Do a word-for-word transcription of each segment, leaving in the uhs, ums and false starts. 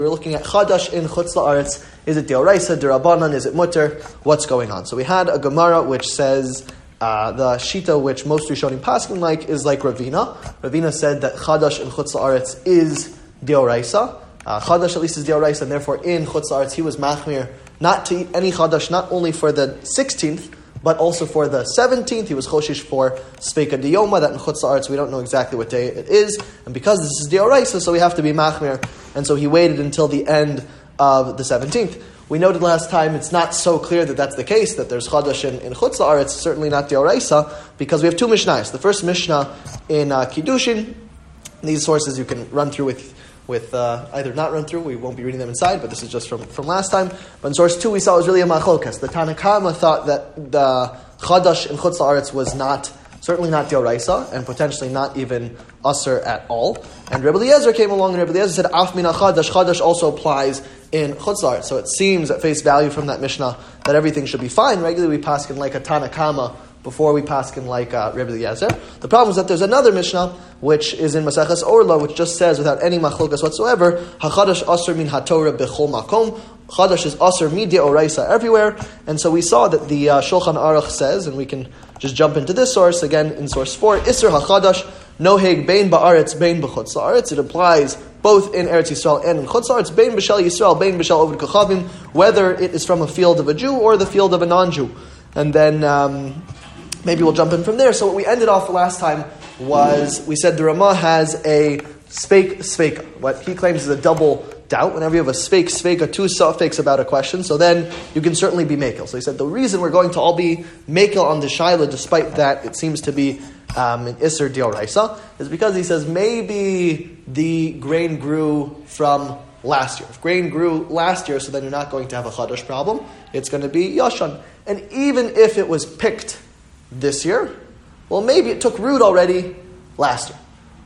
We're looking at Chadash in Chutz La'aretz. Is it Deoraisa, Derabanan, is it Mutter? What's going on? So we had a Gemara which says uh, the Shita which most Rishonim Paskin like is like Ravina. Ravina said that Chadash in Chutz La'aretz is Deoraisa. Uh, Chadash at least is Deoraisa, and therefore in Chutz La'aretz he was Machmir not to eat any Chadash, not only for the sixteenth, but also for the seventeenth. He was Choshish for Sveika Diyoma, that in Chutz La'aretz we don't know exactly what day it is. And because this is Deoraisa, so we have to be Machmir. And so he waited until the end of the seventeenth. We noted last time it's not so clear that that's the case, that there's Chadash in, in Chutz La'aretz, certainly not Deoraisa, because we have two Mishnahs. The first Mishnah in uh, Kiddushin, these sources you can run through with with uh, either not run through, we won't be reading them inside, but this is just from, from last time. But in source two, we saw it was really a machlokes. The Tanna Kama thought that the Chadash in Chutz La'aretz was not, certainly not Deoraisa, and potentially not even Aser at all. And Rebbe Eliezer came along, and Rebbe Eliezer said, Af mina Chadash, Chadash also applies in Chutz La'aretz. So it seems at face value from that Mishnah that everything should be fine. Regularly we paskin like a Tanna Kama before we paskin like uh, Rebbe Eliezer. The problem is that there's another Mishnah, which is in Maseches Orla, which just says, without any machlokas whatsoever, HaChadash Aser min HaTorah b'chol makom. Chadash is Aser mi Deoraisa everywhere. And so we saw that the uh, Shulchan Aruch says, and we can just jump into this source, again in source four, Isser HaChadash noheg bein ba'aretz bein b'chutz la'aretz. It applies both in Eretz Yisrael and in Chutz La'aretz, bein b'shel Yisrael, bein b'shel Oved Kochavim, whether it is from a field of a Jew or the field of a non-Jew. And then um, maybe we'll jump in from there. So what we ended off last time was, we said the Ramah has a speik sveika. What he claims is a double doubt. Whenever you have a speik sveika, two suffix about a question, so then you can certainly be mekel. So he said the reason we're going to all be mekel on the shaila, despite that it seems to be um, an Isser Deoraisa, is because he says maybe the grain grew from last year. If grain grew last year, so then you're not going to have a Chadash problem. It's going to be Yashan. And even if it was picked this year, well, maybe it took root already last year.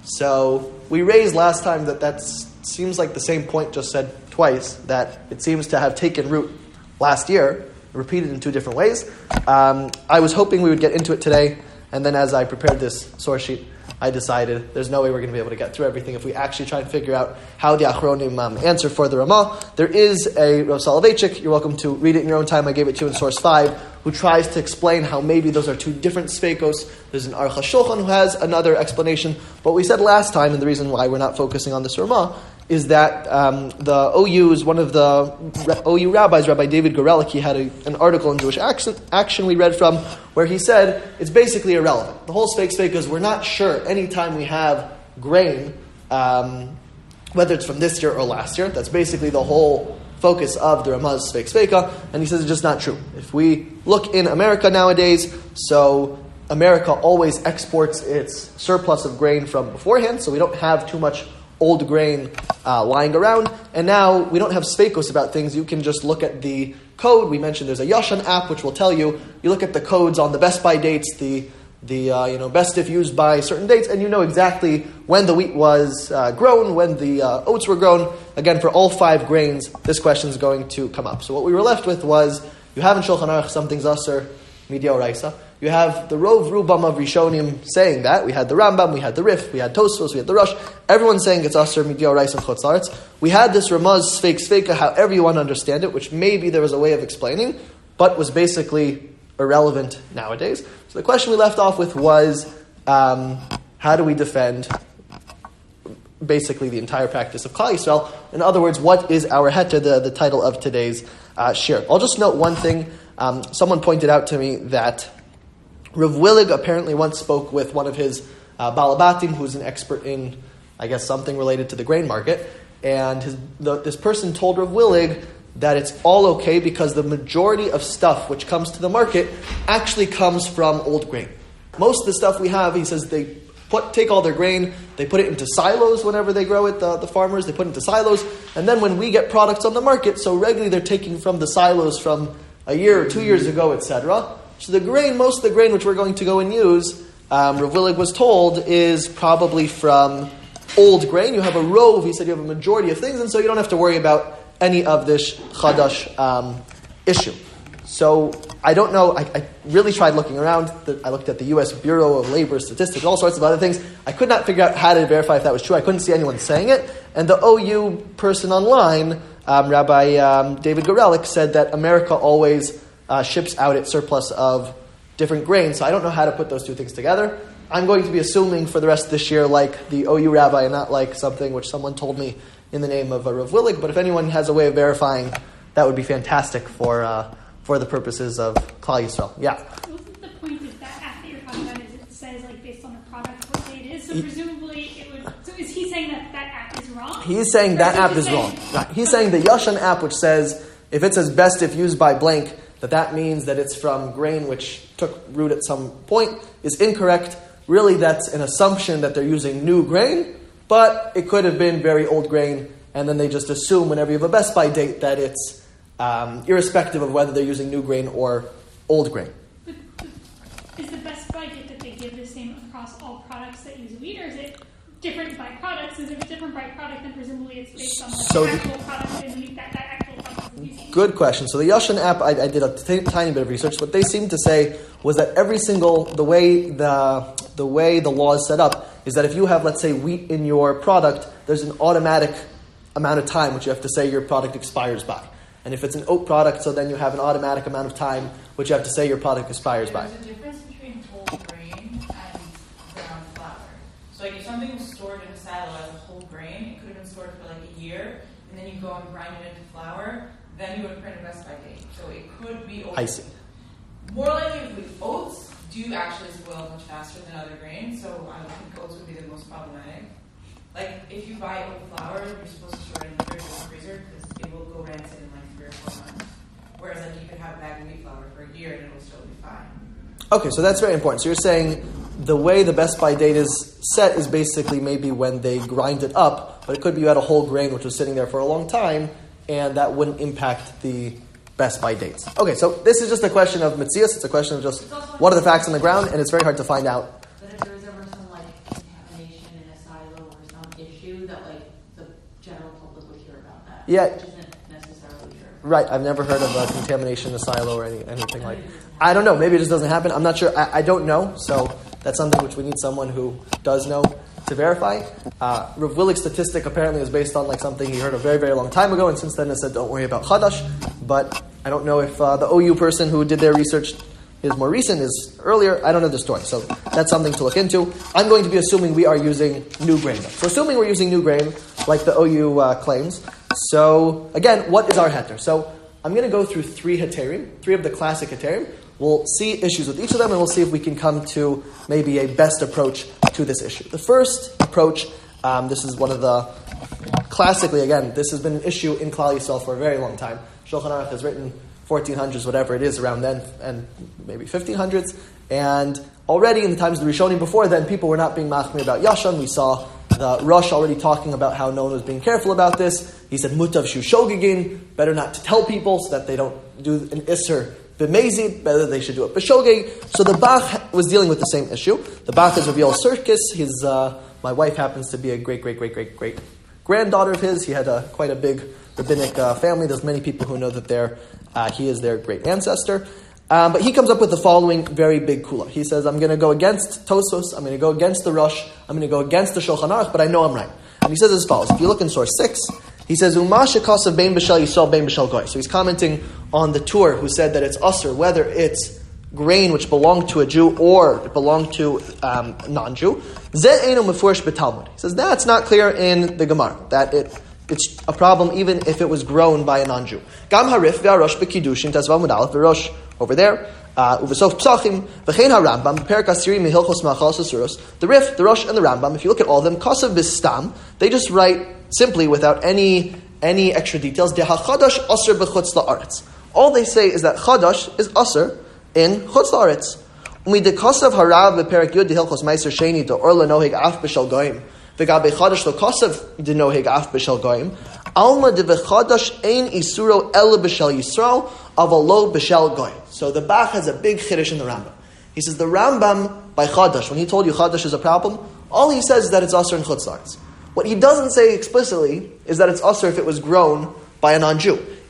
So we raised last time that that seems like the same point just said twice, that it seems to have taken root last year, repeated in two different ways. Um, I was hoping we would get into it today, and then as I prepared this source sheet, I decided there's no way we're going to be able to get through everything if we actually try and figure out how the Achronim um, answer for the Ramah. There is a Rav Soloveitchik, you're welcome to read it in your own time, I gave it to you in source five, who tries to explain how maybe those are two different Sveikos. There's an Aruch HaShulchan who has another explanation. But we said last time, and the reason why we're not focusing on this Ramah, is that um, the O U's, one of the O U rabbis, Rabbi David Gorelick, he had a, an article in Jewish Action, Action we read from, where he said it's basically irrelevant. The whole Sveik Sveik is we're not sure anytime we have grain, um, whether it's from this year or last year. That's basically the whole focus of the Ramah's Sveik Sveika, and he says it's just not true. If we look in America nowadays, so America always exports its surplus of grain from beforehand, so we don't have too much old grain uh, lying around, and now we don't have Sveikos about things. You can just look at the code. We mentioned there's a Yashan app which will tell you, you look at the codes on the best by dates, the the uh, you know best if used by certain dates, and you know exactly when the wheat was uh, grown, when the uh, oats were grown. Again, for all five grains, this question is going to come up. So what we were left with was, you have in Shulchan Aruch something's Aser Mideoraisa. You have the Rov Rubam of Rishonim saying that. We had the Rambam, we had the Rif, we had Tosfos, we had the Rosh. Everyone's saying it's Aser Mideoraisa and Chutz La'aretz. We had this Ramaz Sveik Sveika, however you want to understand it, which maybe there was a way of explaining, but was basically irrelevant nowadays. So the question we left off with was, um, how do we defend basically the entire practice of Klal Yisrael? In other words, what is our heter, the, the title of today's uh, shir? I'll just note one thing. Um, someone pointed out to me that Rav Willig apparently once spoke with one of his uh, Balabatim, who's an expert in, I guess, something related to the grain market, and his, the, this person told Rav Willig that it's all okay because the majority of stuff which comes to the market actually comes from old grain. Most of the stuff we have, he says, they put take all their grain, they put it into silos whenever they grow it, the, the farmers, they put it into silos, and then when we get products on the market, so regularly they're taking from the silos from a year or two years ago, et cetera. So the grain, most of the grain which we're going to go and use, um, Rav Willig was told, is probably from old grain. You have a rove, he said you have a majority of things, and so you don't have to worry about any of this Chadash um, issue. So I don't know. I, I really tried looking around. I looked at the U S Bureau of Labor Statistics, all sorts of other things. I could not figure out how to verify if that was true. I couldn't see anyone saying it. And the O U person online, um, Rabbi um, David Gorelik, said that America always uh, ships out its surplus of different grains. So I don't know how to put those two things together. I'm going to be assuming for the rest of this year like the O U rabbi and not like something which someone told me in the name of a Rav Willig. But if anyone has a way of verifying, that would be fantastic for uh, for the purposes of Klal Yisrael. Yeah. Wasn't the point is that app that you're talking about is it says like based on the product what day it is? So he, presumably it would. So is he saying that that app is wrong? He's saying or that app is saying, wrong. Right. He's saying the Yashan app, which says if it says best if used by blank, that that means that it's from grain which took root at some point, is incorrect. Really, that's an assumption that they're using new grain, but it could have been very old grain, and then they just assume whenever you have a best by date that it's um, irrespective of whether they're using new grain or old grain. But, but is the best by date that they give the same across all products that use wheat, or is it different by products? Is it a different by product, then presumably it's based on the so actual the, product and that, that actual product is using? Good question. So the Yashan app, I, I did a t- tiny bit of research. What they seemed to say was that every single, the way the the way the law is set up is that if you have, let's say, wheat in your product, there's an automatic amount of time which you have to say your product expires by. And if it's an oat product, so then you have an automatic amount of time which you have to say your product expires by. There's a difference between whole grain and ground flour. So like if something was stored in a silo as a whole grain, it could have been stored for like a year, and then you go and grind it into flour, then you would print a best by date. So it could be old. I see. More likely with oats do actually spoil much faster than other grains, so I don't think oats would be the most problematic. Like, if you buy oat flour, you're supposed to store it in the fridge or the freezer, because it will go rancid in like three or four months. Whereas, like, you could have a bag of wheat flour for a year and it'll still be fine. Okay, so that's very important. So you're saying the way the best by date is set is basically maybe when they grind it up, but it could be you had a whole grain which was sitting there for a long time, and that wouldn't impact the best by dates. Okay, so this is just a question of Metzias. It's a question of just what are the facts on the ground, and it's very hard to find out. But if there was ever some like contamination in a silo or some issue that like the general public would hear about that, yeah, which isn't necessarily true. Right, I've never heard of a contamination in a silo or any, anything like that. I don't know, maybe it just doesn't happen. I'm not sure. I, I don't know, so that's something which we need someone who does know to verify. Uh, Rav Willig's statistic apparently is based on like something he heard a very, very long time ago, and since then it said don't worry about Chadash, but I don't know if uh, the O U person who did their research is more recent, is earlier. I don't know the story, so that's something to look into. I'm going to be assuming we are using new grain. So assuming we're using new grain, like the O U uh, claims, so again, what is our heter? So I'm going to go through three heterim, three of the classic heterim. We'll see issues with each of them, and we'll see if we can come to maybe a best approach to this issue. The first approach, um, this is one of the, classically, again, this has been an issue in Klal Yisrael for a very long time. Shulchan Aruch has written fourteen hundreds, whatever it is, around then, and maybe fifteen hundreds. And already in the times of the Rishonim before then, people were not being machmir about Yashan. We saw the Rosh already talking about how no one was being careful about this. He said, mutav shu shogegin, better not to tell people so that they don't do an isser b'mezid, better they should do it b'shogeg. So the Bach was dealing with the same issue. The Bach is Rav Yoel Sirkis. His, uh, my wife happens to be a great, great, great, great, great granddaughter of his. He had a, quite a big rabbinic uh, family. There's many people who know that they're, uh, he is their great ancestor. Um, but he comes up with the following very big kula. He says, I'm going to go against Tosos, I'm going to go against the Rosh, I'm going to go against the Shulchan Aruch, but I know I'm right. And he says as follows. If you look in source six, he says, Uma shekasav bein b'shel Yisrael bein b'shel goy. So he's commenting on the Tur who said that it's usher, whether it's grain which belonged to a Jew or it belonged to um, a non-Jew. Zeh eino mefurish b'Talmud. He says, that's not clear in the Gemara, that it it's a problem even if it was grown by a non-Jew. Gam harif ve'arosh b'kiddushin tazvav mudalef v'rosh over there. Uvesof psachim v'chein harambam perik asiri mehilchos ma'achal suros. The Rif, the Rosh, and the Rambam. If you look at all of them, kasav bistam. They just write simply without any any extra details. Deha chadash aser b'chutz la'aretz. All they say is that chadash is aser in chutz la'aretz. Umi de kasav harav v'perik yud dehilchos meiser sheni to orla nohig af b'shal goyim. V'gabe chadash lo kasav de nohig af b'shal goyim. Alma de v'chadash ein isuro ela b'shal Yisrael avalo b'shal goyim. So the Bach has a big chiddush in the Rambam. He says the Rambam by chadash, when he told you chadash is a problem, all he says is that it's aser in chutz la'aretz. What he doesn't say explicitly is that it's aser if it was grown by a non-Jew.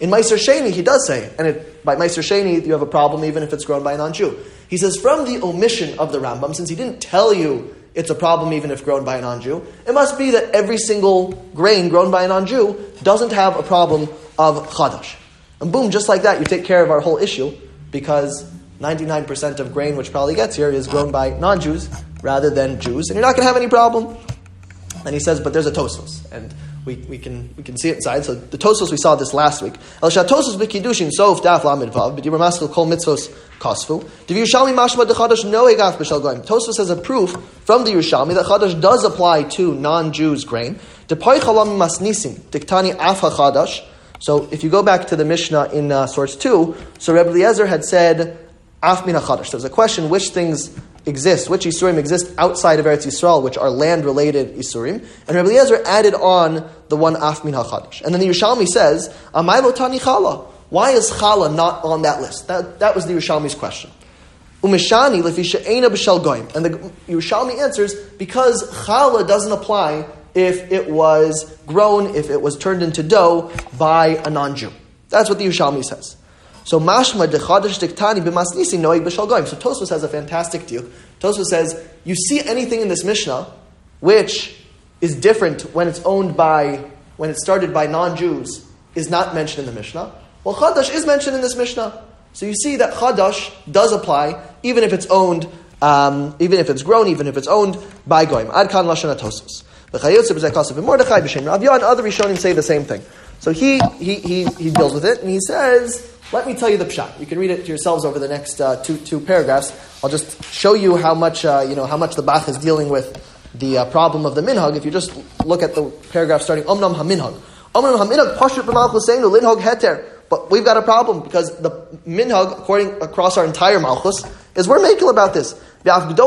In Meiser Sheni, he does say, and it, by Meiser Sheni, you have a problem even if it's grown by a non-Jew. He says, from the omission of the Rambam, since he didn't tell you it's a problem even if grown by a non-Jew, it must be that every single grain grown by a non-Jew doesn't have a problem of Chadash. And boom, just like that, you take care of our whole issue, because ninety-nine percent of grain which probably gets here is grown by non-Jews rather than Jews, and you're not going to have any problem. And he says, but there's a Tosfos, and we, we can we can see it inside. So the Tosfos, we saw this last week. El Shatosfos b'kiddushin sof daf lamed vav b'dibur maskil kol mitzvos kasfu. Div Yerushalmi mashma de Chadash noeg af b'shel goyim. Tosfos has a proof from the Yerushalmi that Chadash does apply to non-Jews grain. Depai chalam masnisim diktani af haChadash. So if you go back to the Mishnah in uh, source two, so Rebbe Eliezer had said af min haChadash. There's a question: which things exist, which Isurim exist outside of Eretz Yisrael, which are land-related Isurim. And Rebbe Eliezer added on the one Af Min HaChadash. And then the Yerushalmi says, Amai lo tani chala. Why is chala not on that list? That, that was the Yerushalmi's question. Umeshani lefi she'ena b'shel goyim. And the Yerushalmi answers, because chala doesn't apply if it was grown, if it was turned into dough by a non-Jew. That's what the Yerushalmi says. So mashma de chadash diktani b'masnisi noeg b'shel goyim. So Tosfos has a fantastic deal. Tosfos says, you see anything in this Mishnah which is different when it's owned by, when it's started by non-Jews, is not mentioned in the Mishnah. Well, chadash is mentioned in this Mishnah. So you see that chadash does apply even if it's owned, um, even if it's grown, even if it's owned by goyim. Ad kan lashon Tosfos. V'chayotze b'zeh kasav v'mordechai b'shem Rav Yah, and other Rishonim say the same thing. So he he he he deals with it, and he says, let me tell you the pshat. You can read it to yourselves over the next uh, two two paragraphs. I'll just show you how much uh, you know how much the Bach is dealing with the uh, problem of the minhag. If you just look at the paragraph starting Omnam haminhag, Omnam haminhag pashut b'malchus seinu linhag heter. But we've got a problem because the minhag, according across our entire malchus, is we're making about this. That's the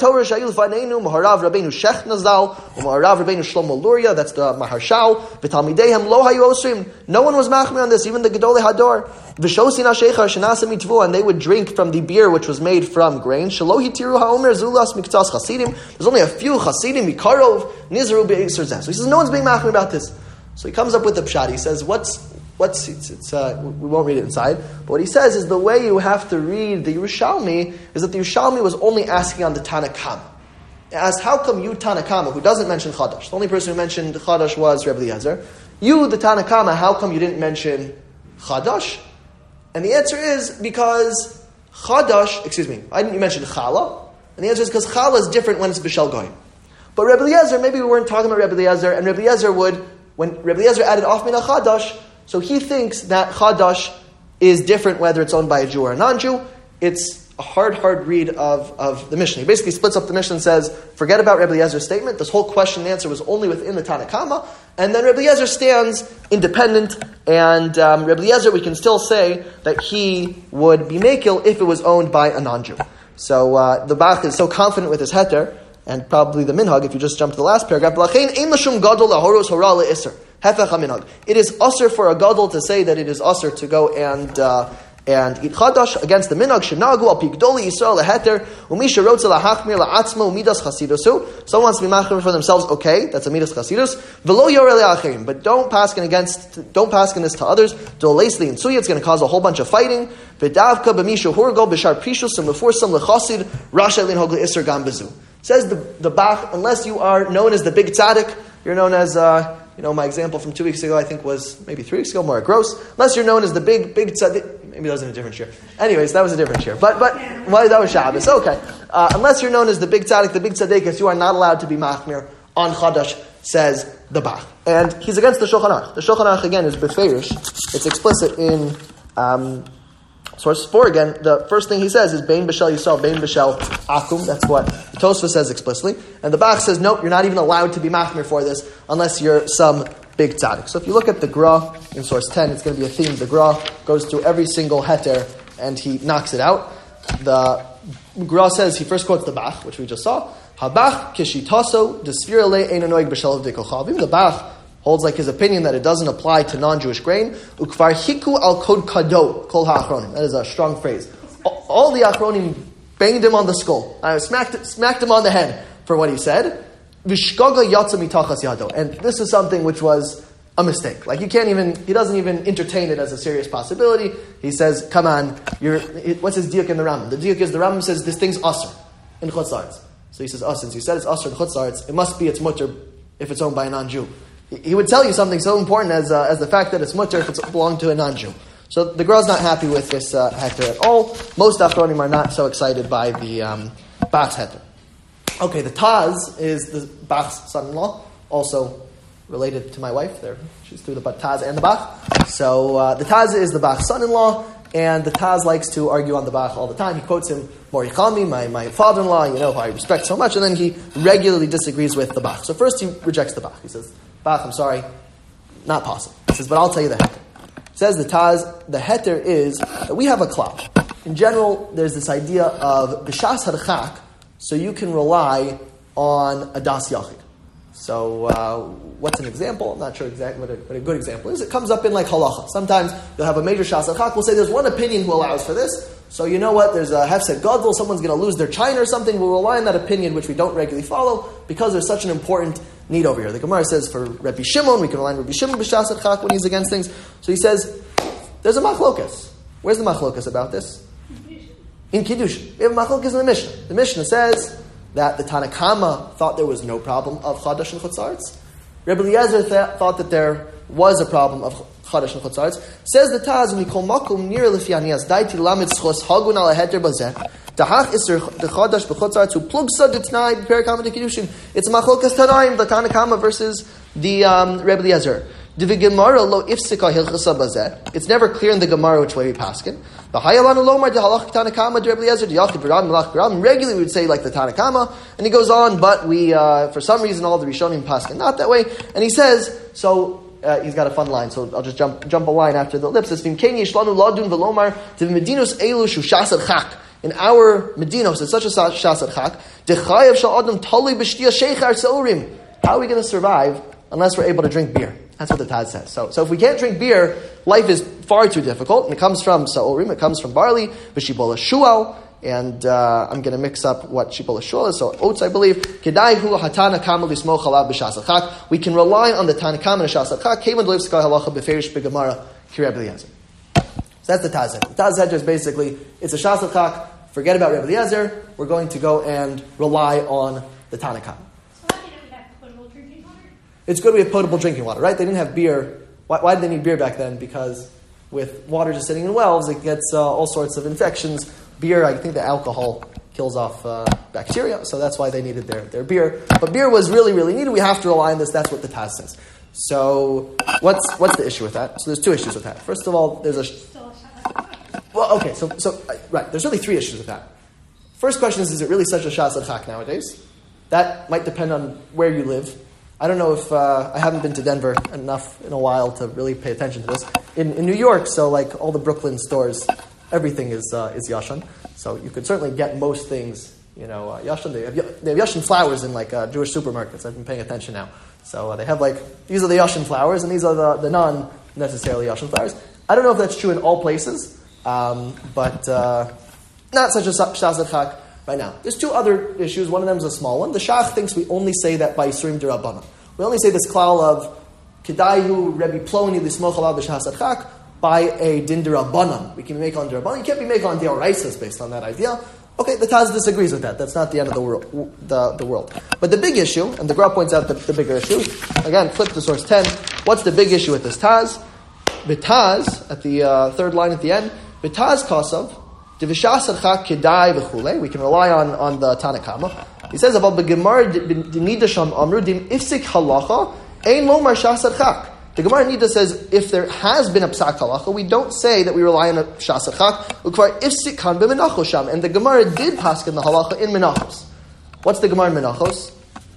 Maharshal. No one was machmir on this, even the Gedolei Hador. And they would drink from the beer which was made from grain. There's only a few Chasidim, Mikarov, Nizru Be'isr Zeh. So he says, no one's being machmir about this. So he comes up with the pshat. He says, what's What's it's, it's uh, we won't read it inside, but what he says is the way you have to read the Yerushalmi is that the Yerushalmi was only asking on the Tanakama. As how come you Tanakama, who doesn't mention Chadash, the only person who mentioned Chadash was Rebbe Eliezer, you the Tanakama, how come you didn't mention Chadash? And the answer is because Chadash, excuse me, I didn't mention Chala, and the answer is because Chala is different when it's B'shel Goyim. But Rebbe Eliezer, maybe we weren't talking about Rebbe Eliezer, and Rebbe Eliezer would, when Rebbe Eliezer added Af Min HaChadash, so he thinks that Chadash is different whether it's owned by a Jew or a non-Jew. It's a hard, hard read of, of the Mishnah. He basically splits up the Mishnah and says, forget about Rebbe Eliezer's statement. This whole question and answer was only within the Tanakama. And then Rebbe Eliezer stands independent. And um, Rebbe Eliezer, we can still say that he would be Mekil if it was owned by a non-Jew. So uh, the Bach is so confident with his heter, and probably the minhag, if you just jump to the last paragraph, it is usher for a gadol to say that it is usher to go and uh, and eat chadash against the minhag. Shenagu al pigdoli Yisrael leheter umisha rotze lahachmir laatzmo umidas chasidusu. Someone wants to be machmir for themselves. Okay, that's a midas chasidus. V'lo yoreh le'acherim, but don't paskin against, don't paskin this to others. Doleisli and suya, it's going to cause a whole bunch of fighting. V'davka b'misha hurgo b'shar prishus and b'forsam lechasid rasha linhog le'isr gam bezu. Says the the Bach, unless you are known as the big tzaddik, you're known as. Uh, You know, my example from two weeks ago, I think, was maybe three weeks ago, more gross. Unless you're known as the big, big tzaddik. Maybe that was in a different year. Anyways, that was a different year. But, but, well, that was Shabbos. Okay. Uh, unless you're known as the big tzaddik, the big tzaddikus, you are not allowed to be machmir on Chadash, says the Bach. And he's against the Shulchan Aruch. The Shulchan Aruch, again, is beferish. It's explicit in, um, source four again. The first thing he says is, Bein b'shel Yisrael, Bein b'shel Akum. That's what the Tosfos says explicitly. And the Bach says, nope, you're not even allowed to be machmir for this unless you're some big tzaddik. So if you look at the Gra in source ten, it's going to be a theme. The Gra goes through every single heter and he knocks it out. The Gra says, he first quotes the Bach, which we just saw. Habach kishitaso desfira le ein anoig b'shel v'dikochavim. The Bach holds like his opinion that it doesn't apply to non-Jewish grain. Ukvar hiku al kod kado kol ha'achronim. That is a strong phrase. All the achronim banged him on the skull. I smacked, smacked him on the head for what he said. Vishkaga yatsa mitachas yado. And this is something which was a mistake. Like, you can't even, he doesn't even entertain it as a serious possibility. He says, come on, you're, what's his diuk in the Rambam? The diuk is the Rambam says this thing's asr in Chutz La'aretz. So he says, oh, since you said it's asr in Chutz La'aretz, it must be it's mutter if it's owned by a non-Jew. He would tell you something so important as uh, as the fact that it's mutter if it's belonged to a non-Jew. So the Gra's not happy with this uh, heter at all. Most Achronim are not so excited by the um, Bach's heter. Okay, the Taz is the Bach's son-in-law, also related to my wife. There, she's through the Taz and the Bach. So uh, the Taz is the Bach's son-in-law, and the Taz likes to argue on the Bach all the time. He quotes him, Morichami, my, my father-in-law, you know, who I respect so much, and then he regularly disagrees with the Bach. So first he rejects the Bach. He says, Bach, I'm sorry, not possible. He says, but I'll tell you the heter. Says the Taz, the heter is that we have a klal. In general, there's this idea of b'shas harchak, so you can rely on a das yachid. So, uh, what's an example? I'm not sure exactly what a, what a good example is. It comes up in like halacha. Sometimes you'll have a major shas harchak. We'll say there's one opinion who allows for this. So you know what? There's a hefsed gadol. Someone's going to lose their china or something. We'll rely on that opinion, which we don't regularly follow, because there's such an important need over here. The Gemara says for Rabbi Shimon, we can rely on Rabbi Shimon b'shas harchak when he's against things. So he says there's a machlokas. Where's the machlokas about this? In Kiddush. We have a machlokas in the Mishnah. The Mishnah says that the Tanakama thought there was no problem of Chadash and Chutz La'aretz. Rebbe Eliezer th- thought that there was a problem of Chadash and Chutz La'aretz. Says the Taz, Mikol Makom Nir Lefianias Daiti Lamed Schos Hagun Al Heter Bazeh Tahach Iser the Chadash b'Chutz La'aretz Who Plugsa D'Tnai B'Perikam D'Kiddushin. It's Machlokas Tanaim, the Tanakama versus the um, Rebbe Eliezer. It's never clear in the Gemara which way we paskin. The Hayalana Lomar de Halach Tanakama de Rebbe Eliezer de Yachid V'Ram Melach V'Ram. Regularly we would say like the Tanakama, and he goes on, but we uh, for some reason all the Rishonim paskin not that way. And he says so. Uh, he's got a fun line, so I'll just jump jump a line after the ellipsis. V'Imkein Yishlanu Ladun V'Lomar to Medinus Elu Shu Shasad Chak. In our Medinos, it's such a Shasad Chak. Dechayev Shal Adam Tali B'Shtia Sheichar Seurim. How are we going to survive unless we're able to drink beer? That's what the Taz says. So, so if we can't drink beer, life is far too difficult. And it comes from Sa'orim, it comes from barley, B'Shibola Shual, and uh, I'm going to mix up what Shibola Shual is, so oats, I believe. Kedaihu Hatana Kamal Lismo Chalav B'Shasachak. We can rely on the Tanakam and Shasachak. Kevan Doliv Skai Halacha B'Ferish B'Gemara Kireb Eliezer. So that's the Taz. The Taz is basically, it's a Shasachak, forget about Rebbe Eliezer, we're going to go and rely on the Tanakam. It's good we have potable drinking water, right? They didn't have beer. Why, why did they need beer back then? Because with water just sitting in wells, it gets uh, all sorts of infections. Beer, I think the alcohol kills off uh, bacteria, so that's why they needed their, their beer. But beer was really, really needed. We have to rely on this. That's what the Taz says. So what's what's the issue with that? So there's two issues with that. First of all, there's a... Well, okay, so, so right, there's really three issues with that. First question is, is it really such a shas adchak nowadays? That might depend on where you live. I don't know if, uh, I haven't been to Denver enough in a while to really pay attention to this. In, in New York, so like all the Brooklyn stores, everything is uh, is Yashan. So you could certainly get most things, you know, uh, Yashan. They have, they have Yashan flowers in like uh, Jewish supermarkets. I've been paying attention now. So uh, they have like, these are the Yashan flowers and these are the, the non-necessarily Yashan flowers. I don't know if that's true in all places, um, but uh, not such a shas adchak right now. There's two other issues. One of them is a small one. The Shach thinks we only say that by Yisurim D'Rabbanan. We only say this klal of Kedayu Rebbe Ploni L'smoch Alav B'shas Adchak by a din D'Rabbanan. We can make on D'Rabbanan. You can't be make on D'Oraisas based on that idea. Okay, the Taz disagrees with that. That's not the end of the world. The, the world. But the big issue, and the Gra points out the, the bigger issue, again, flip to source ten. What's the big issue with this Taz? V'Taz, at the uh, third line at the end, V'Taz Kasav, D'Vishas Adchak Kedai V'chule. We can rely on, on the Tanakama. He says about the Gemara Nidasham Amru Dim Ifsik Halacha Ein Lomar Shas Adchak. The Gemara Nida says if there has been a psak halacha, we don't say that we rely on a Shas Adchak. Ukvar Ifsik Kan B'Menachos Sham, and the Gemara did paskin the halacha in Menachos. What's the Gemara in Menachos?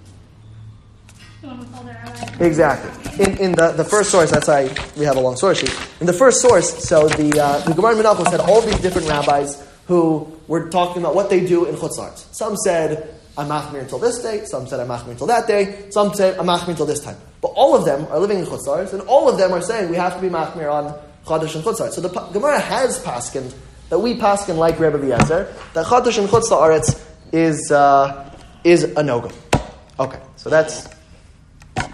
Exactly. In in the, the first source, that's why we have a long source sheet. In the first source, so the uh, the Gemara in Menachos had all these different rabbis who were talking about what they do in Chutz La'aretz. Some said, I'm machmir until this day. Some said I'm machmir until that day. Some said I'm machmir until this time. But all of them are living in Chutz La'aretz, and all of them are saying we have to be machmir on Chadash and Chutz La'aretz. So the Gemara has paskined that we paskin like Rebbe Eliezer that Chadash and Chutz La'aretz is uh, is a no-go. Okay, so that's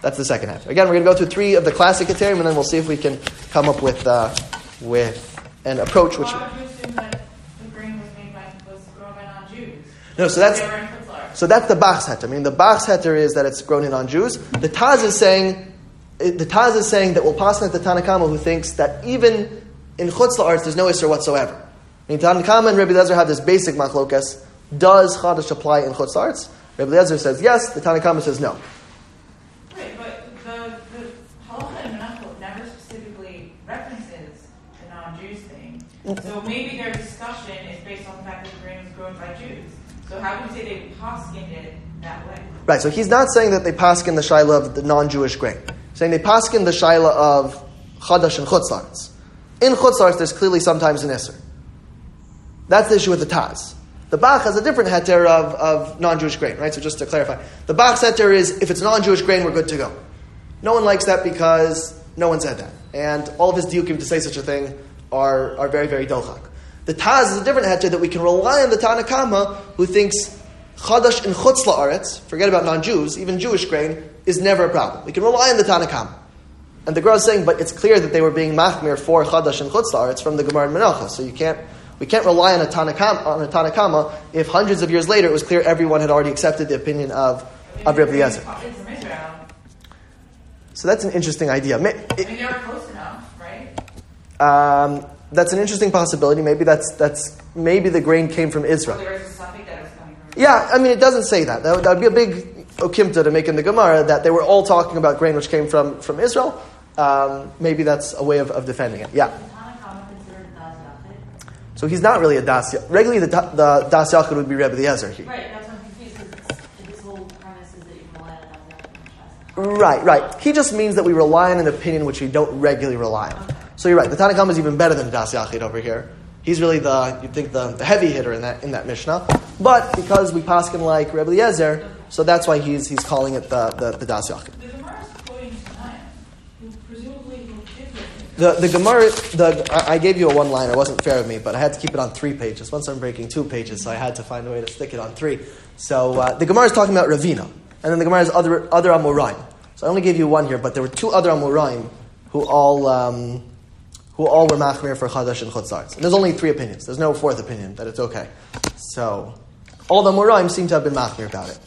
That's the second heter. Again, we're going to go through three of the classic heterim, and then we'll see if we can come up with uh, with an approach which. Why would you assume that the grain was made by was grown by non-Jews? No, so that's They were in Chutzlar. so that's the Bach's heter. I mean, the Bach's heter is that it's grown in non-Jews. The Taz is saying the Taz is saying that we'll pass at the Tanna Kama who thinks that even in Chutz La'aretz there's no Isser whatsoever. I mean, Tanna Kama and Rebbe Eliezer have this basic machlokas. Does Chadash apply in Chutz La'aretz? Rebbe Eliezer says yes. The Tanna Kama says no. Right, but the, the halacha in Menachot never specifically references the non-Jews thing. So maybe their discussion is based on the fact that the grain was grown by Jews. So how can you say they paskined it that way? Right, so he's not saying that they paskin the shaila of the non-Jewish grain. He's saying they paskin the shaila of Chadash and Chutz La'aretz. In Chutz La'aretz, there's clearly sometimes an Isser. That's the issue with the Taz. The Bach has a different heter of, of non-Jewish grain, right? So just to clarify, the Bach's heter is, if it's non-Jewish grain, we're good to go. No one likes that because no one said that. And all of his diukim to say such a thing are, are very, very dochak. The Taz is a different heter that we can rely on the Tanna Kama, who thinks Chadash and Chutz La'aretz, forget about non-Jews, even Jewish grain, is never a problem. We can rely on the Tanna Kama. And the Gemara is saying, but it's clear that they were being machmir for Chadash and Chutz La'aretz from the Gemara in Menachos. So you can't, we can't rely on a Tanna Kama, on a Tanna Kama if hundreds of years later it was clear everyone had already accepted the opinion of, of Rebbe Eliezer. It's from Israel. So that's an interesting idea. It, I mean, they were close enough, right? um, that's an interesting possibility. Maybe that's that's maybe the grain came from Israel. So there was a suffix that was coming from Yeah, I mean, it doesn't say that. That would, that would be a big okimta to make in the Gemara, that they were all talking about grain which came from, from Israel. Um, maybe that's a way of, of defending it. Yeah. Is Tanna Kama considered a Das Yachid? So he's not really a Das Yachid. Regularly, the, the Das Yachid would be Rebbe Eliezer. He- Right, that's what I'm confused, because his whole premise is that you can rely on a Das Yachid and Shas. Right, right. He just means that we rely on an opinion which we don't regularly rely on. So you're right. The Tanna Kama is even better than the Das Yachid over here. He's really the, you'd think, the, the heavy hitter in that in that Mishnah. But because we paskin like Rebbe Eliezer, so that's why he's he's calling it the, the, the Das Yachid. The Gemara is quoting Tanaya, who presumably will give it. The the Gemara, the I I gave you a one liner. It wasn't fair of me, but I had to keep it on three pages. Once I'm breaking two pages, so I had to find a way to stick it on three. So uh, the Gemara is talking about Ravina, and then the Gemara has other other Amoraim. So I only gave you one here, but there were two other Amoraim who all um, who all were machmir for Chadash and Chutz La'aretz. And there's only three opinions. There's no fourth opinion that it's okay. So all the Amoraim seem to have been machmir about it.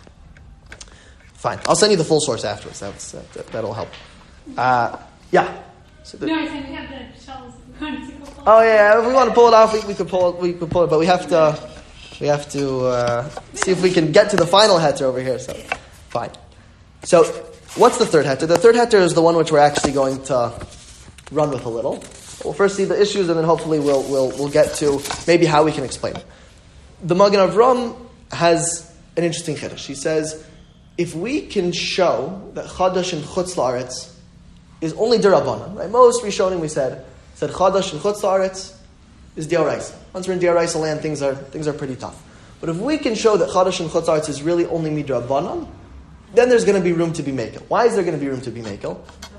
Fine, I'll send you the full source afterwards. That's, that, that'll help. Uh, yeah. So the, No, I said we have the shells. We wanted to go pull Oh it. yeah, if we want to pull it off, we, we could pull it. We could pull it, but we have to. We have to uh, see if we can get to the final heter over here. So, fine. So, what's the third heter? The third heter is the one which we're actually going to run with a little. We'll first see the issues, and then hopefully we'll we'll we'll get to maybe how we can explain it. The Magen Avram has an interesting chiddush. He says, if we can show that Chadash and Chutz La'aretz is only D'Rabbanan, right? Most Rishonim we said said Chadash and Chutz La'aretz is D'Oraisa. Once we're in D'Oraisa land, things are things are pretty tough. But if we can show that Chadash and Chutz La'aretz is really only Midrabbanan, then there's going to be room to be makel. Why is there going to be room to be makel?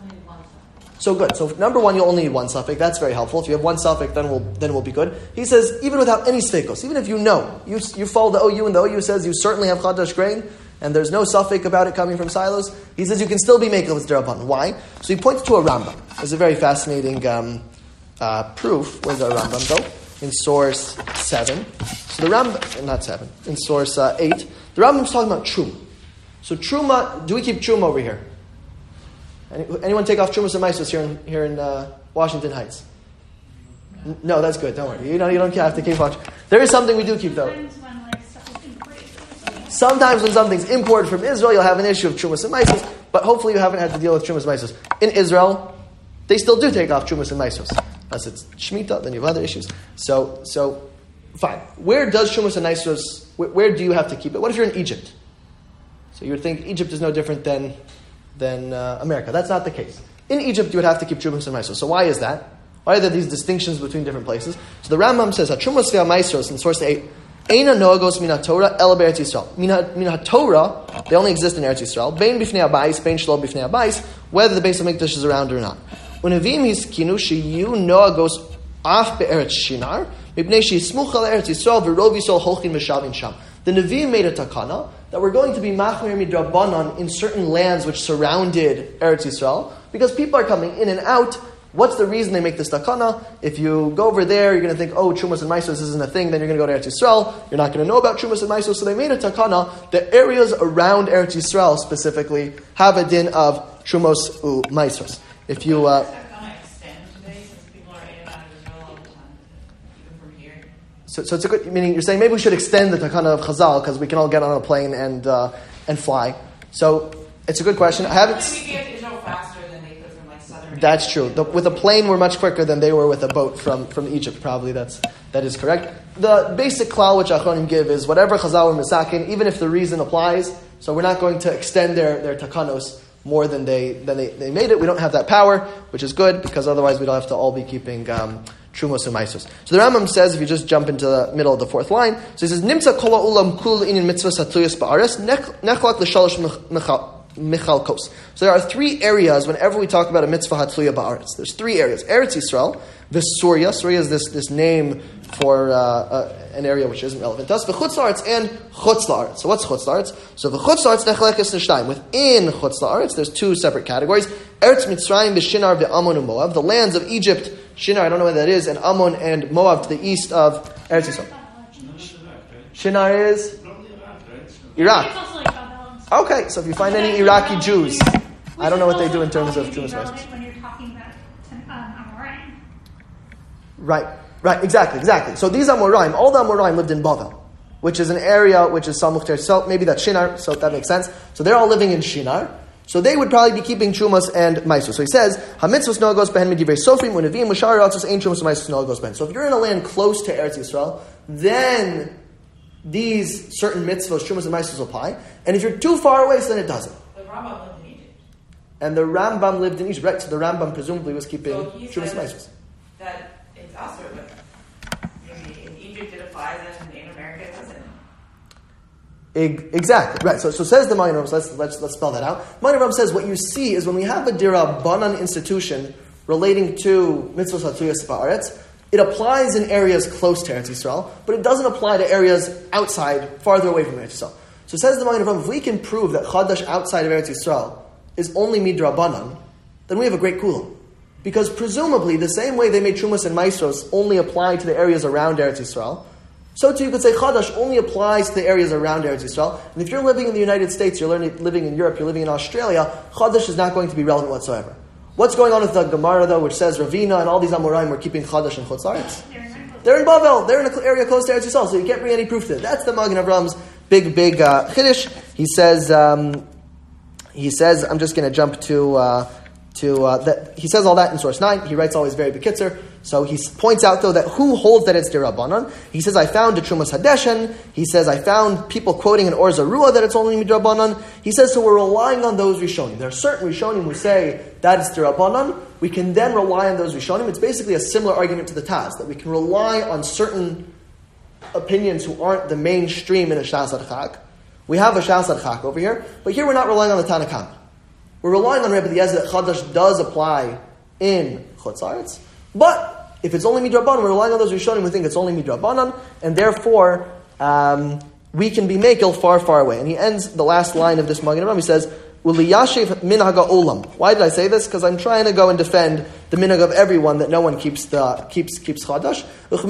So good. So number one, you'll only need one suffix. That's very helpful. If you have one suffix, then we'll then we'll be good. He says even without any sfekos, even if you know you you follow the O U and the O U says you certainly have Chadash grain, and there's no suffix about it coming from silos, he says you can still be makel with D'Rabbanan. Why? So he points to a Rambam. There's a very fascinating um, uh, proof. Where's our Rambam go? In source seven. So the Rambam, not seven, in source uh, eight, the Rambam's talking about Truma. So Truma, do we keep Truma over here? Any, anyone take off Trumas and Maisos here in, here in uh, Washington Heights? N- no, that's good. Don't worry. You don't, you don't have to keep watch. There is something we do keep, though. Sometimes when like stuff is imported. Sometimes when something's imported from Israel, you'll have an issue of Trumas and Maisos, but hopefully you haven't had to deal with Trumas and Maisos. In Israel, they still do take off Trumas and Maisos. Unless it's Shemitah, then you have other issues. So, so fine. Where does Trumas and Maisos, where, where do you have to keep it? What if you're in Egypt? So you would think Egypt is no different than than uh, America. That's not the case. In Egypt, you would have to keep Trumas and Maisos. So why is that? Why are there these distinctions between different places? So the Rambam says, "Trumas ve'Maisos," in source eight, "Eina noagos min haTorah el be'Eretz Yisrael." Min haTorah, they only exist in Eretz Yisrael. Bein b'fnei habayis, bein shelo b'fnei habayis, whether the base of Mikdash is around or not. Unavim hiskinu sheyu noagos af be'Eretz Shinar, mipnei sheismuch al Eretz Yisrael v'rov Yisrael holchin v'shavin sham. The Nevi'im made a takana that we're going to be machmir midrabanan in certain lands which surrounded Eretz Yisrael, because people are coming in and out. What's the reason they make this takana? If you go over there, you're going to think, oh, Trumas and Maisos isn't a thing, then you're going to go to Eretz Yisrael. You're not going to know about Trumas and Maisos, so they made a takana. The areas around Eretz Yisrael specifically have a din of Trumos u Maisos. If you... Uh, So, so it's a good, meaning you're saying maybe we should extend the takana of Chazal because we can all get on a plane and uh, and fly. So it's a good question. I haven't. Faster than they could from like southern. That's true. The, with a plane, we're much quicker than they were with a boat from, from Egypt. Probably that's that is correct. The basic klal which Achronim give is whatever Chazal or Misakin, even if the reason applies. So we're not going to extend their their takanos more than they than they, they made it. We don't have that power, which is good because otherwise we'd have to all be keeping. Um, Trumos and Maisos. So the Rambam says, if you just jump into the middle of the fourth line, so he says, Nimtza kol ha'olam kul inin mitzvahs hatluyas ba'aretz nechlak l'shalosh michalkos. So there are three areas whenever we talk about a mitzvah hatluya ba'aretz. There's three areas. Eretz Yisrael, this Surya. Surya is this, this name for uh, uh, an area which isn't relevant to us. V'chutz la'aretz and chutz la'aretz. So what's chutz la'aretz? So v'chutz la'aretz nechlekes n'shtayim. Within chutz la'aretz, there's two separate categories. Eretz Mitzrayim v'shinar v'amon u'moav. The lands of Egypt, Shinar, I don't know what that is, and Ammon and Moab to the east of Eretz Yisrael. Shinar is Iraq. Okay, so if you find any Iraqi Jews, I don't know what they do in terms of Jewish rights. When you're talking about Amoraim. Right, right, exactly, exactly. So these Amoraim, all the Amoraim lived in Bavel, which is an area which is Samuch to Eretz. Maybe that's Shinar, so that makes sense. So they're all living in Shinar. So they would probably be keeping Trumas and Maisos. So he says, HaMitzvos noagos behen midivrei sofrim unavim u'shar ratzos ein Trumas Maisos noagos behen. So if you're in a land close to Eretz Yisrael, then these certain mitzvos, Trumas and Maisos apply. And if you're too far away, so then it doesn't. The Rambam lived in Egypt. And the Rambam lived in Egypt, right? So the Rambam presumably was keeping so Trumas and Maisos. That it's also, but maybe in Egypt it applies and in America it doesn't. Exactly, right. So, so says the Magen Avraham, so let's, let's, let's spell that out. Magen Avraham says what you see is when we have a Dirabanan institution relating to Mitzvos Hatluyas Ba'aretz, it applies in areas close to Eretz Yisrael, but it doesn't apply to areas outside, farther away from Eretz Yisrael. So says the Magen Avraham, if we can prove that Chadash outside of Eretz Yisrael is only Midrabanan, then we have a great kula. Because presumably, the same way they made Trumas and Maisros only apply to the areas around Eretz Yisrael, so too you could say Chadash only applies to the areas around Eretz Yisrael. And if you're living in the United States, you're living in Europe, you're living in Australia, Chadash is not going to be relevant whatsoever. What's going on with the Gemara though, which says Ravina and all these Amoraim were keeping Chadash and Chutz La'aretz? They're in Bavel. They're in an area close to Eretz Yisrael, so you can't bring any proof to it. That's the Magen Avraham's big, big uh, Chiddush. He says, um, he says, I'm just going to jump to... Uh, To uh, that he says all that in source nine. He writes always very bekitzer. So he points out though that who holds that it's derabanan. He says I found the Trumas Hadeshen. He says I found people quoting in Or Zarua that it's only midrabanan. He says so we're relying on those Rishonim. There are certain Rishonim who say that it's derabanan. We can then rely on those Rishonim. It's basically a similar argument to the Taz that we can rely on certain opinions who aren't the mainstream in a Shas Adchak. We have a Shas Adchak over here, but here we're not relying on the Tanakh. We're relying on Rebbe Eliezer that Chadash does apply in Chutz La'aretz. But if it's only Midrabanan, we're relying on those Rishonim who think it's only Midrabanan, and therefore um, we can be Mekel far, far away. And he ends the last line of this Magen Avraham. He says, U'liyashev minhaga olam. Why did I say this? Because I'm trying to go and defend the minhag of everyone that no one keeps the keeps keeps Chadash.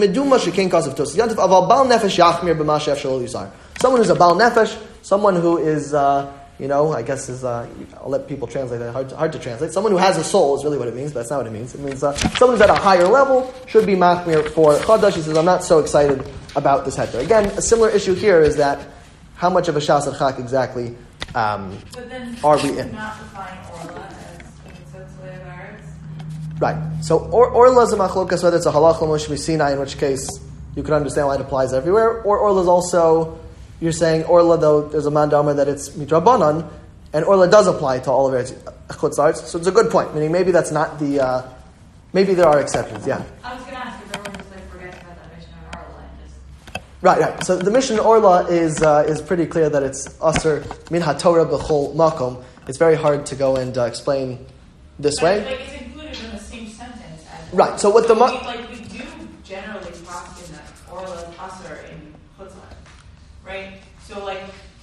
Someone who's a Baal Nefesh, someone who is... Uh, You know, I guess is, uh, I'll let people translate that, hard to, hard to translate. Someone who has a soul is really what it means, but that's not what it means. It means uh, someone who's at a higher level should be machmir for Chadash. He says, I'm not so excited about this heter. Again, a similar issue here is that how much of a Shas Adchak exactly um, are we in? Not define Orla as right. So or, Orla is a machlokas, whether it's a halach or Moshe Sinai, in which case you can understand why it applies everywhere, or Orla is also... You're saying Orla, though, there's a mandama that it's midrabanan, and Orla does apply to all of Eretz Chutz La'aretz. So it's a good point. Meaning maybe that's not the. Uh, maybe there are exceptions. Yeah. I was going to ask if everyone just like forgets about that mission on Orla and just. Right, right. So the mission Orla is uh, is pretty clear that it's aser min haTorah b'chol makom. It's very hard to go and uh, explain this but way. Like it's included in the same sentence. As right. So what so the ma- we, like we do generally talk in that Orla aser in Chutz La'aretz. Right? So, like,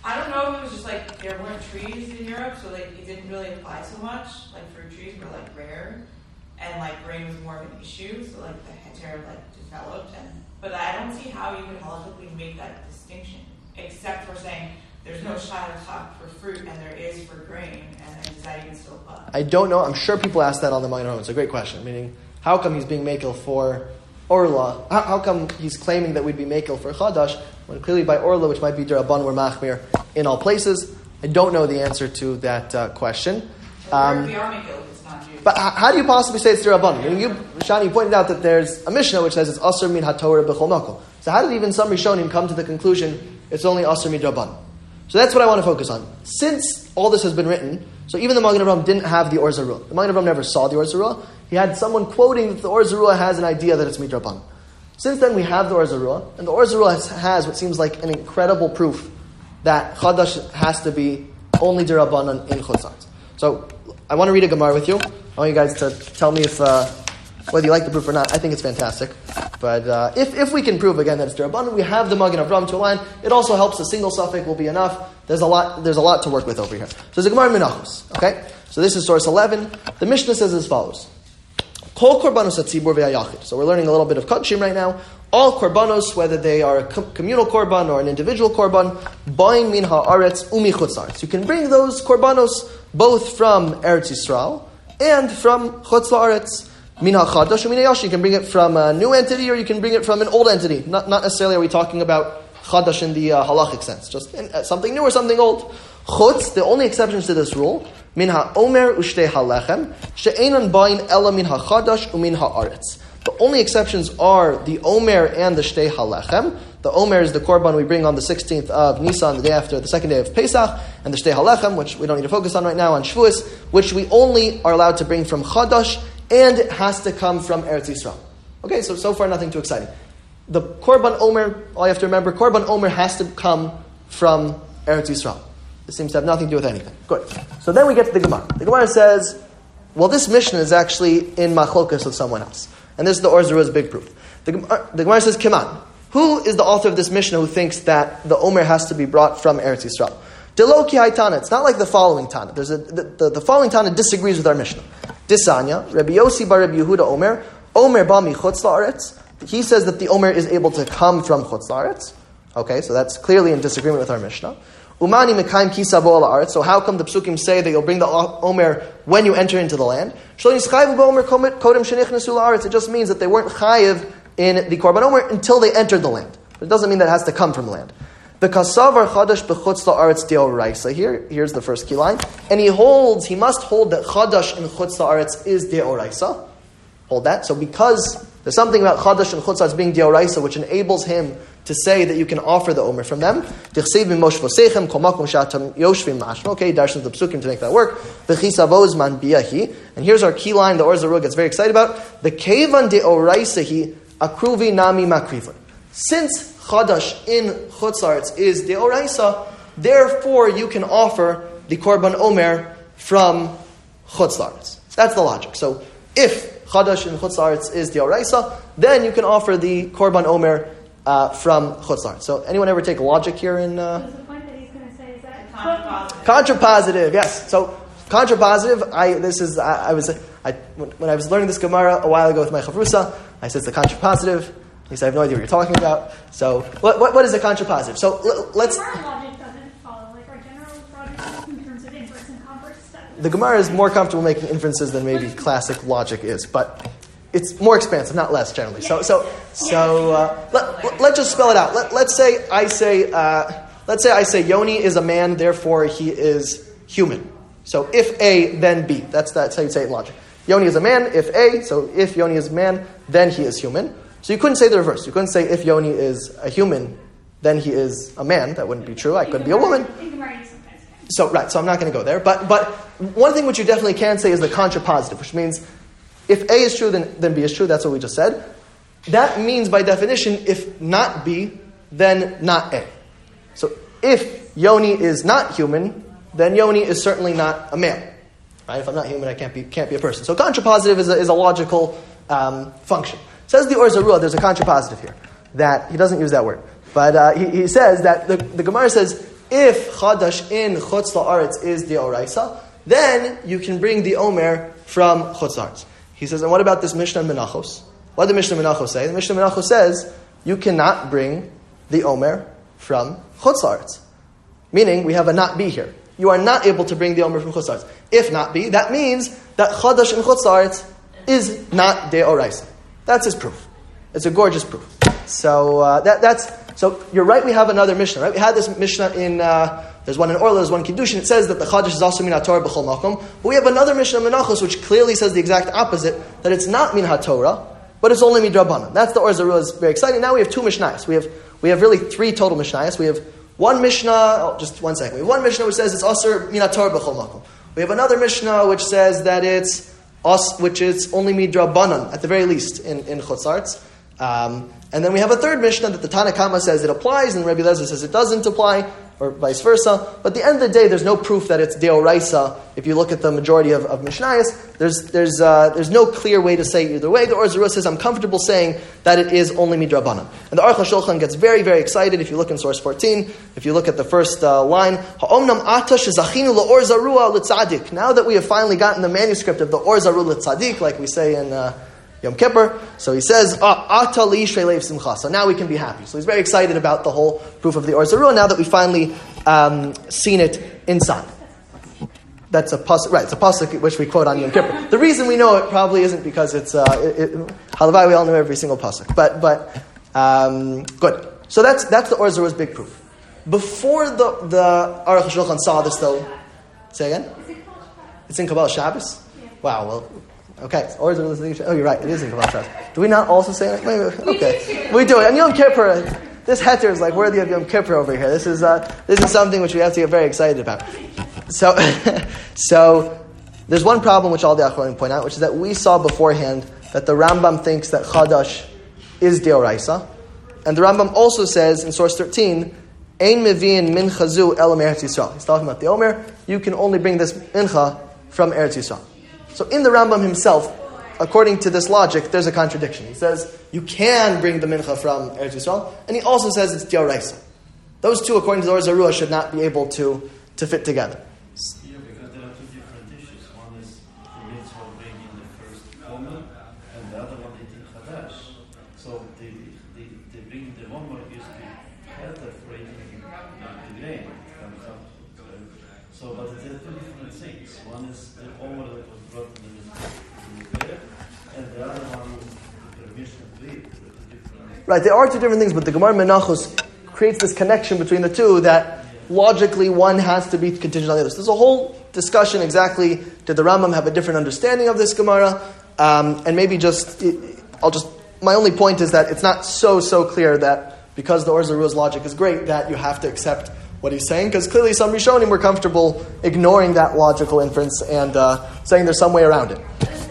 I don't know if it was just like there weren't trees in Europe, so like it didn't really apply so much. Like fruit trees were like rare, and like rain was more of an issue. So like the heter like developed, and but I don't see how you could halachically make that distinction, except for saying there's no shayach for fruit and there is for grain, and then does that even still apply? I don't know. I'm sure people ask that on the Magen Avraham. It's a great question. Meaning, how come he's being makel for Orla? How, how come he's claiming that we'd be makel for Chadash when clearly by Orla, which might be Deraban, we're machmir in all places? I don't know the answer to that uh, question. Um, we are makel if it's not Jews. But h- how do you possibly say it's Deraban? I mean, you, Shani, you pointed out that there's a Mishnah which says it's Asr min HaTorah b'chol makom. So how did even some Rishonim come to the conclusion it's only Asr min Deraban? So that's what I want to focus on. Since all this has been written, so even the Magen Avraham didn't have the Or Zarua. The Magen Avraham never saw the Or Zarua. He had someone quoting that the Or Zarua has an idea that it's midraban. Since then we have the Or Zarua, and the Or Zarua has, has what seems like an incredible proof that Chadash has to be only derabanan in Chutzatz. So I want to read a Gemara with you. I want you guys to tell me if uh, whether you like the proof or not. I think it's fantastic. But uh, if, if we can prove again that it's derabanan, we have the Magen Avraham to align. It also helps. A single suffix will be enough. There's a lot. There's a lot to work with over here. So there's a Gemara in Menachos. Okay. So this is source eleven. The Mishnah says as follows: Kol korbanos hatzibur ve'ayachid. So we're learning a little bit of kodshim right now. All korbanos, whether they are a communal korban or an individual korban, bain min haaretz umi chutz. You can bring those korbanos both from Eretz Yisrael and from chutz la'aretz. Min hachadash u'min hayash. You can bring it from a new entity or you can bring it from an old entity. Not, not necessarily are we talking about chadash in the uh, halachic sense, just in, uh, something new or something old. Chutz, the only exceptions to this rule, min ha'omer u'shtei halechem, she'enan bain ela min hachadash u'min ha'aretz. The only exceptions are the omer and the shtei halechem. The omer is the korban we bring on the sixteenth of Nisan, the day after the second day of Pesach, and the shtei halechem, which we don't need to focus on right now, on Shavuos, which we only are allowed to bring from chadash, and it has to come from Eretz Yisrael. Okay, so so far nothing too exciting. The korban omer, all you have to remember, korban omer has to come from Eretz Yisrael. This seems to have nothing to do with anything. Good. So then we get to the Gemara. The Gemara says, well, this Mishnah is actually in machlokas with someone else. And this is the Or Zarua's big proof. The, the Gemara says, Kiman. Who is the author of this Mishnah who thinks that the Omer has to be brought from Eretz Yisrael? Delo ki haytana. It's not like the following Tana. There's a, the, the, the following Tana disagrees with our Mishnah. Disanya, Rabbi Yossi bar Rabbi Yehuda Omer, Omer ba mi chutz la'aretz. He says that the Omer is able to come from chutz la'aretz. Okay, so that's clearly in disagreement with our Mishnah. Umani mekayim kisa bo la'aretz. So how come the psukim say that you'll bring the Omer when you enter into the land? It just means that they weren't chayiv in the korban Omer until they entered the land. It doesn't mean that it has to come from the land. The kasavar chadash b'chutz la'aretz deoraisa. Here, here's the first key line. And he holds, he must hold that chadash in chutz la'aretz is deoraisa. Hold that. So because there's something about chadash and chutz la'aretz being deoraisa, which enables him to say that you can offer the omer from them. Okay, darshan the psukim to make that work. And here's our key line. The Or Zarua gets very excited about the kevan deoraisahi akruvi nami makrivon. Since chadash in chutz la'aretz is deoraisa, therefore you can offer the korban omer from chutz la'aretz. That's the logic. So if chadash in chutz la'aretz is deoraisa, then you can offer the korban omer uh, from chutz la'aretz. So anyone ever take logic here in? Uh, so the point that he's going to say is that Contrapositive. Contrapositive, yes. So contrapositive. I this is I, I was I when I was learning this Gemara a while ago with my chavrusa, I said it's the contrapositive. He said I have no idea what you're talking about. So what what, what is the contrapositive? So l- let's. Our logic doesn't follow like our general logic in terms of inverse and converse stuff. The Gemara is more comfortable making inferences than maybe classic logic is, but it's more expansive, not less generally. So so so uh, let, let's just spell it out. Let, let's say I say uh, let's say I say Yoni is a man, therefore he is human. So if A, then B. That's that's how you say it in logic. Yoni is a man, if A, so if Yoni is a man, then he is human. So you couldn't say the reverse. You couldn't say if Yoni is a human, then he is a man. That wouldn't be true. I could be a woman. So right, so I'm not going to go there. But but one thing which you definitely can say is the contrapositive, which means if A is true, then, then B is true. That's what we just said. That means by definition, if not B, then not A. So if Yoni is not human, then Yoni is certainly not a male. Right? If I'm not human, I can't be can't be a person. So contrapositive is a, is a logical um, function. Says the Or Zarua, there's a contrapositive here. That he doesn't use that word. But uh, he, he says that the, the Gemara says, if Chadash in Chutz La'aretz is Deoraisa, then you can bring the Omer from Chutz La'aretz. He says, and what about this Mishnah in Menachos? What did the Mishnah Menachos say? The Mishnah Menachos says, you cannot bring the Omer from Chutz La'aretz. Meaning, we have a not be here. You are not able to bring the Omer from Chutz La'aretz. If not be, that means that Chadash in Chutz La'aretz is not Deoraisa. That's his proof. It's a gorgeous proof. So uh, that, that's so you're right. We have another Mishnah, right? We had this Mishnah in uh, there's one in Orla, there's one in Kiddushin. It says that the Chadash is also min haTorah b'chol makom. But we have another Mishnah in Menachos which clearly says the exact opposite, that it's not min haTorah, but it's only midrabanan. That's the Or Zarua is very exciting. Now we have two Mishnayos. We have we have really three total Mishnayos. We have one Mishnah. Oh, just one second. We have one Mishnah which says it's also min haTorah b'chol makom. We have another Mishnah which says that it's us, which is only midrabanan at the very least in in Chutz La'aretz. Um, and then we have a third Mishnah that the Tanna Kama says it applies, and Rabbi Eliezer says it doesn't apply, or vice versa. But at the end of the day, there's no proof that it's Deoraisa. If you look at the majority of, of Mishnayos, there's there's uh, there's no clear way to say either way. The Or Zarua says, I'm comfortable saying that it is only midrabanan. And the Aruch HaShulchan gets very, very excited. If you look in source fourteen, if you look at the first uh, line, Ha'omnam ata shezachinu la'or zarua l'tzadik. Now that we have finally gotten the manuscript of the Or Zarua l'tzadik, like we say in Uh, Yom Kippur, so he says, Ata li leiv simcha. So now we can be happy. So he's very excited about the whole proof of the Or Zarua now that we finally um, seen it inside. That's a pasuk, right? It's a pasuk which we quote on Yom Kippur. The reason we know it probably isn't because it's uh, it, it, Halavai. We all know every single pasuk, but but um, good. So that's that's the Or Zarua's big proof. Before the the Aruch HaShulchan saw this, though, say again. It's in Kabbalah Shabbos. Wow. Well. Okay, or oh, you're right. It is in Kabbalah Shabbos. Do we not also say that? Maybe, okay, we do it. And Yom Kippur, this heter is like worthy of Yom Kippur over here. This is uh, this is something which we have to get very excited about. So, so there's one problem which all the Achronim point out, which is that we saw beforehand that the Rambam thinks that Chadash is Deoraisa, and the Rambam also says in source thirteen, Ein meviin min chazu el Eretz Yisrael. He's talking about the Omer. You can only bring this mincha from Eretz Yisrael. So in the Rambam himself, according to this logic, there's a contradiction. He says you can bring the mincha from Eretz Yisrael, and he also says it's Deoraisa. Those two, according to the Or Zarua, should not be able to, to fit together. Yeah, because there are two different issues. One is the mitzvah of bringing the first Omer, and the other one is in Chadash. So the, the, the bringing the Omer is better for eating the grain. So, but there are two different things. One is the Omer that was brought in the prayer, and the other one is the permission to eat. Right, there are two different things, but the Gemara Menachos creates this connection between the two that logically one has to be contingent on the other. So there's a whole discussion exactly, did the Rambam have a different understanding of this Gemara? Um, and maybe just, I'll just, my only point is that it's not so, so clear that because the Or Zarua's logic is great, that you have to accept what he's saying, because clearly some Rishonim were comfortable ignoring that logical inference and uh, saying there's some way around it.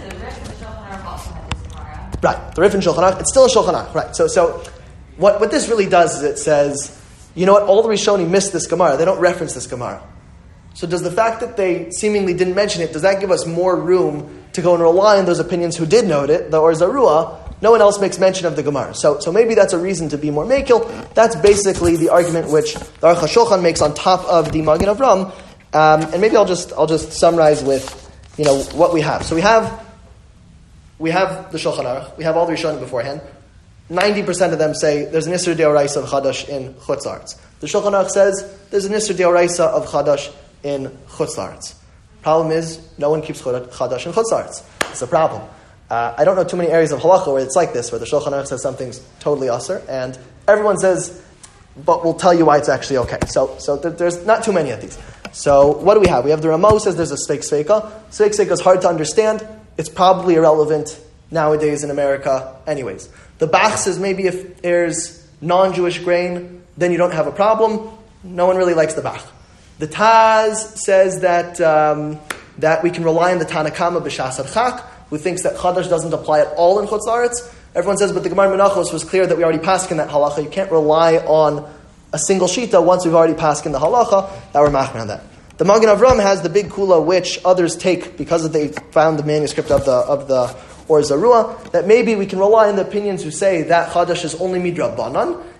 Right, the Rif and Shulchan Aruch, it's still a Shulchan Aruch, right. So so what, what this really does is it says, you know what, all the Rishonim missed this Gemara, they don't reference this Gemara. So does the fact that they seemingly didn't mention it, does that give us more room to go and rely on those opinions who did note it, the Or Zarua? No one else makes mention of the Gemara. So so maybe that's a reason to be more makil. That's basically the argument which the Aruch HaShulchan makes on top of the Magen Avram. Um, and maybe I'll just I'll just summarize with, you know, what we have. So we have we have the Shulchan Aruch, we have all the Rishonim beforehand. Ninety percent of them say there's an Isser Deoraisa of Chadash in Chutz La'aretz. The Shulchan Aruch says there's an Isser Deoraisa of Chadash in Chutz La'aretz. Problem is, no one keeps Chadash in Chutz La'aretz. It's a problem. Uh, I don't know too many areas of halacha where it's like this, where the Shulchan Aruch says something's totally asur, and everyone says, but we'll tell you why it's actually okay. So so th- there's not too many of these. So what do we have? We have the Ramo says there's a Sveik Sveika. Sveik Sveika is hard to understand. It's probably irrelevant nowadays in America anyways. The Bach says maybe if there's non-Jewish grain, then you don't have a problem. No one really likes the Bach. The Taz says that um, that we can rely on the Tanna Kama b'Shas Adchak, who thinks that Chadash doesn't apply at all in Chutz La'aretz. Everyone says, but the Gemara Menachos was clear that we already passed in that halacha. You can't rely on a single shita once we've already passed in the halacha. That we're machmir on that. The Magen Avram has the big kula, which others take because they found the manuscript of the of the Or Zarua, that maybe we can rely on the opinions who say that Chadash is only midrabanan.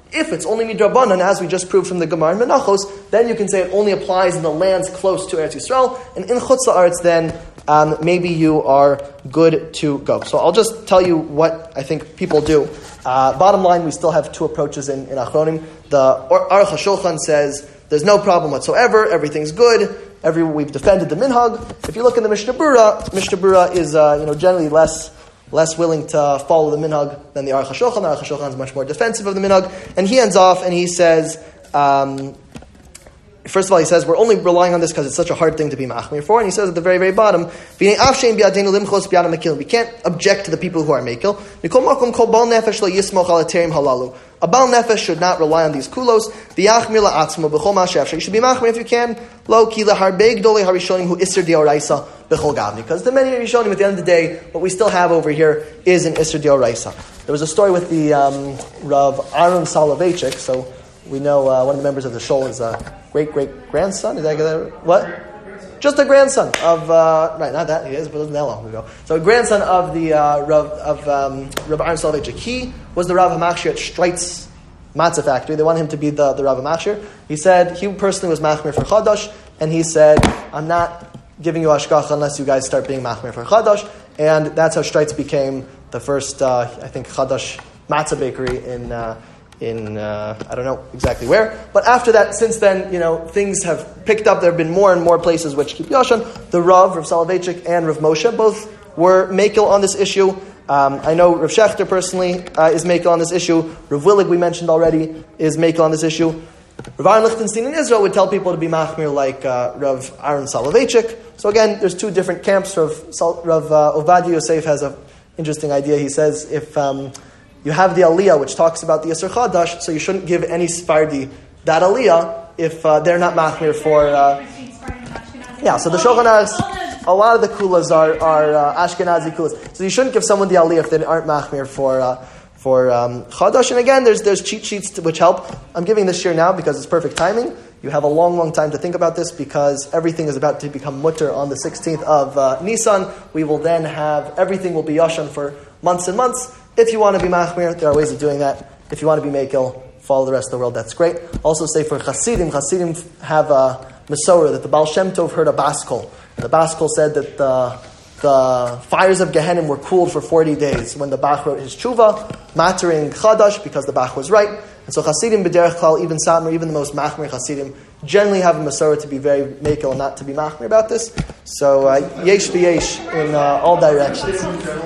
If it's only midrabanan, as we just proved from the Gemara in Menachos, then you can say it only applies in the lands close to Eretz Yisrael, and in Chutz La'aretz, then um, maybe you are good to go. So I'll just tell you what I think people do. Uh, bottom line, we still have two approaches in, in Achronim. The Aruch HaShulchan says there's no problem whatsoever, everything's good, every, we've defended the minhag. If you look in the Mishnah Berurah, Mishnah Berurah is uh, you know generally less less willing to follow the minhag than the Aruch HaShulchan. The Aruch HaShulchan is much more defensive of the minhag. And he ends off and he says, um, first of all, he says, we're only relying on this because it's such a hard thing to be machmir for. And he says at the very, very bottom, we can't object to the people who are mekil. A Baal Nefesh should not rely on these kulos. You should be machmir if you can. Because the many Rishonim, at the end of the day, what we still have over here is an Isser D'Oraisa. There was a story with the um, Rav Aaron Soloveitchik. So we know uh, one of the members of the Shul is a great great grandson. Is that what? Just a grandson of uh, right, not that he is, but it wasn't that long ago. So a grandson of the uh, Rav of um, Rav Aaron Soloveitchik. He was the Rav HaMachshir at Streit's Matzah factory. They wanted him to be the, the Rav HaMachshir. He said he personally was machmir for Chadash, and he said, "I'm not giving you hashgacha unless you guys start being machmir for Chadash." And that's how Streit's became the first, uh, I think, Chadash matzah bakery in. Uh, in, uh, I don't know exactly where. But after that, since then, you know, things have picked up. There have been more and more places which keep Yashan. The Rav, Rav Soloveitchik, and Rav Moshe both were makel on this issue. Um, I know Rav Shechter personally uh, is makel on this issue. Rav Willig, we mentioned already, is makel on this issue. Rav Aaron Lichtenstein in Israel would tell people to be machmir like uh, Rav Aaron Soloveitchik. So again, there's two different camps. Rav, Rav uh, Ovadia Yosef has an interesting idea. He says if... Um, You have the Aliyah, which talks about the Yisr Chadash, so you shouldn't give any Sfardi that Aliyah if uh, they're not machmir for... Uh, yeah, so the Shulchan Aruch, a lot of the kulas are, are uh, Ashkenazi kulas. So you shouldn't give someone the Aliyah if they aren't machmir for uh, for um, Chadash. And again, there's there's cheat sheets to, which help. I'm giving this year now because it's perfect timing. You have a long, long time to think about this because everything is about to become mutter on the sixteenth of uh, Nisan. We will then have, everything will be Yashan for months and months. If you want to be machmir, there are ways of doing that. If you want to be mekil, follow the rest of the world, that's great. Also say for Hasidim, Hasidim have a Masorah that the Baal Shem Tov heard a Baskol. And the Baskol said that the, the fires of Gehenim were cooled for forty days when the Bach wrote his tshuva, mattering Chadash because the Bach was right. And so Hasidim, B'derech Klal, even Satmar, even the most machmir Hasidim, generally have a Masorah to be very mekil and not to be machmir about this. So uh, yesh v'yesh in uh, all directions.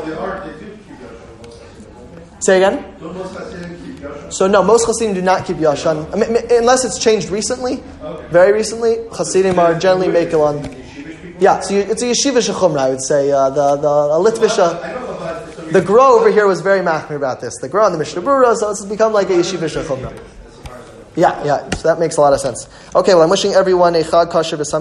Say again? So no, most Hasidim do not keep Yashan. I mean, unless it's changed recently, very recently, Hasidim are generally makel on... Yeah, so you, it's a yeshiva shechumra, I would say. Uh, the the a Litvisha... The Gra over here was very machmir about this. The Gra and the Mishnah Berurah, so it's become like a yeshiva shechumra. Yeah, yeah, so that makes a lot of sense. Okay, well, I'm wishing everyone a Chag Kasher b'Samach.